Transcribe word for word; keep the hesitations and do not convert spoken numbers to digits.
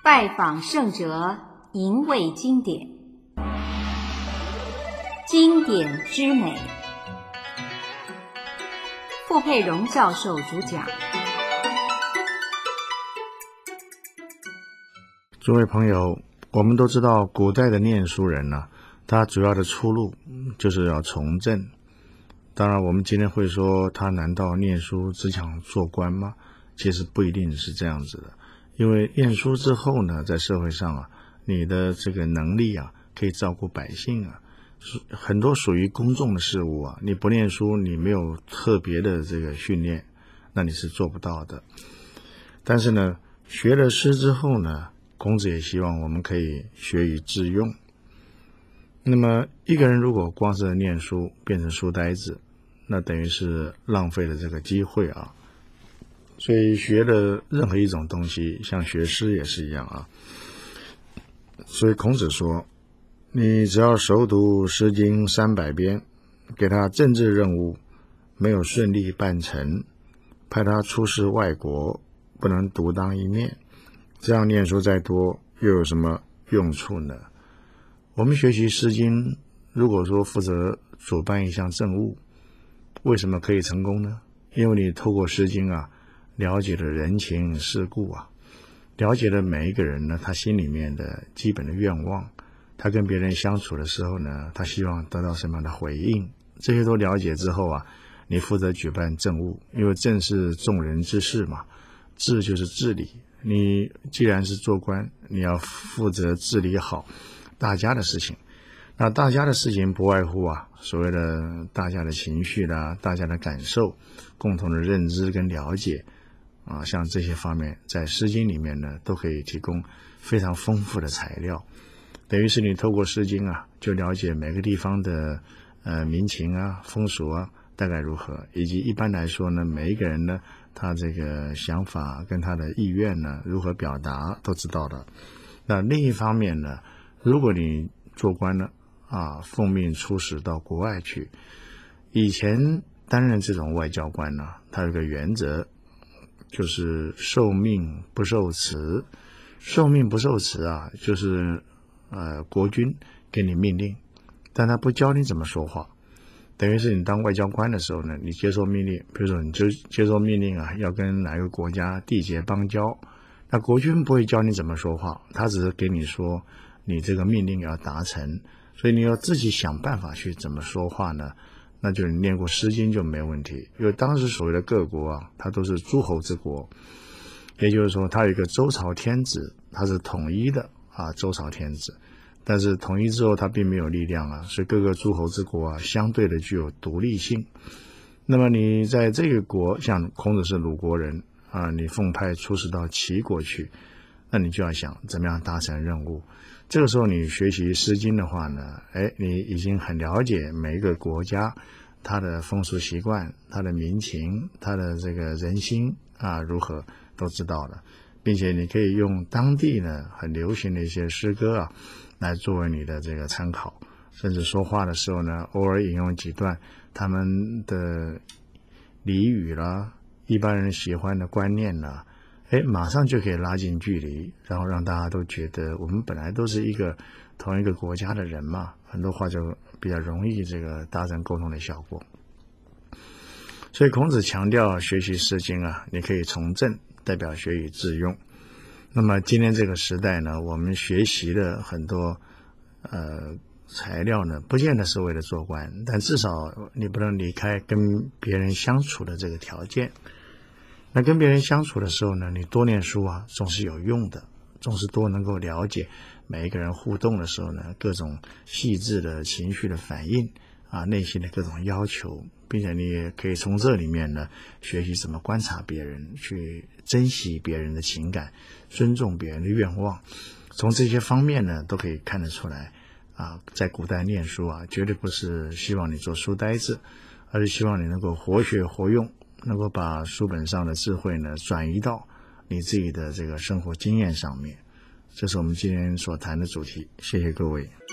拜访圣哲，吟味经典，经典之美。傅佩荣教授主讲。 诸位朋友，我们都知道古代的念书人呢、啊，他主要的出路就是要从政。当然我们今天会说他难道念书只想做官吗？其实不一定是这样子的。因为念书之后呢，在社会上啊，你的这个能力啊，可以照顾百姓啊，很多属于公众的事务啊，你不念书，你没有特别的这个训练，那你是做不到的。但是呢，学了诗之后呢，孔子也希望我们可以学以致用。那么一个人如果光是念书变成书呆子，那等于是浪费了这个机会啊。所以学的任何一种东西，像学诗也是一样啊。所以孔子说，你只要熟读《诗经》三百篇，给他政治任务没有顺利办成，派他出使外国，不能独当一面，这样念书再多又有什么用处呢？我们学习《诗经》，如果说负责主办一项政务，为什么可以成功呢？因为你透过《诗经》啊，了解了人情世故啊，了解了每一个人呢，他心里面的基本的愿望，他跟别人相处的时候呢，他希望得到什么样的回应，这些都了解之后啊，你负责举办政务，因为政是众人之事嘛，治就是治理，你既然是做官，你要负责治理好大家的事情。那大家的事情不外乎啊，所谓的大家的情绪啦，大家的感受，共同的认知跟了解啊，像这些方面在《诗经》里面呢，都可以提供非常丰富的材料。等于是你透过《诗经》啊，就了解每个地方的呃民情啊、风俗啊大概如何，以及一般来说呢，每一个人呢，他这个想法跟他的意愿呢，如何表达都知道了。那另一方面呢，如果你做官呢啊，奉命出使到国外去，以前担任这种外交官呢，他有个原则，就是受命不受辞。受命不受辞啊，就是呃国君给你命令，但他不教你怎么说话。等于是你当外交官的时候呢，你接受命令，比如说你就接受命令啊，要跟哪个国家缔结邦交，那国君不会教你怎么说话，他只是给你说你这个命令要达成，所以你要自己想办法去怎么说话呢？那就你念过《诗经》就没问题。因为当时所谓的各国啊，它都是诸侯之国，也就是说它有一个周朝天子，它是统一的啊，周朝天子。但是统一之后它并没有力量啊，所以各个诸侯之国啊，相对的具有独立性。那么你在这个国，像孔子是鲁国人啊，你奉派出使到齐国去，那你就要想怎么样达成任务。这个时候你学习《诗经》的话呢，哎，你已经很了解每一个国家它的风俗习惯、它的民情、它的这个人心啊如何都知道了，并且你可以用当地呢很流行的一些诗歌啊来作为你的这个参考，甚至说话的时候呢，偶尔引用几段他们的俚语啦、一般人喜欢的观念啦，哎，马上就可以拉近距离，然后让大家都觉得我们本来都是一个同一个国家的人嘛，很多话就比较容易这个达成沟通的效果。所以孔子强调学习《诗经》啊，你可以从政，代表学以致用。那么今天这个时代呢，我们学习了很多呃材料呢，不见得是为了做官，但至少你不能离开跟别人相处的这个条件。那跟别人相处的时候呢，你多念书啊，总是有用的，总是多能够了解每一个人互动的时候呢，各种细致的情绪的反应啊，内心的各种要求，并且你也可以从这里面呢，学习怎么观察别人，去珍惜别人的情感，尊重别人的愿望。从这些方面呢，都可以看得出来啊，在古代念书啊，绝对不是希望你做书呆子，而是希望你能够活学活用，能够把书本上的智慧呢转移到你自己的这个生活经验上面。这是我们今天所谈的主题，谢谢各位。